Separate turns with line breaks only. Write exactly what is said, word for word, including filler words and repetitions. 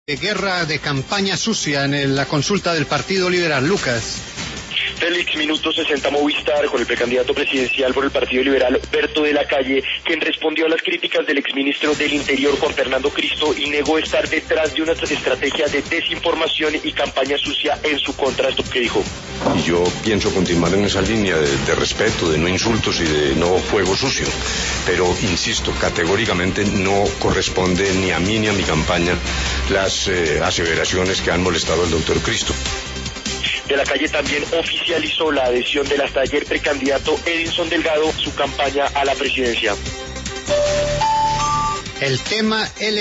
Guerra de campaña sucia en la consulta del Partido Liberal. Lucas.
Félix, minuto sesenta Movistar, con el precandidato presidencial por el Partido Liberal, Berto de la Calle, quien respondió a las críticas del exministro del Interior, Juan Fernando Cristo, y negó estar detrás de una estrategia de desinformación y campaña sucia en su contra. Esto que dijo.
Y yo pienso continuar en esa línea de, de respeto, de no insultos y de no fuego sucio. Pero, insisto, categóricamente no corresponde ni a mí ni a mi campaña las eh, aseveraciones que han molestado al doctor Cristo.
De la Calle también oficializó la adhesión del hasta ayer precandidato Edinson Delgado, su campaña a la presidencia.
El tema L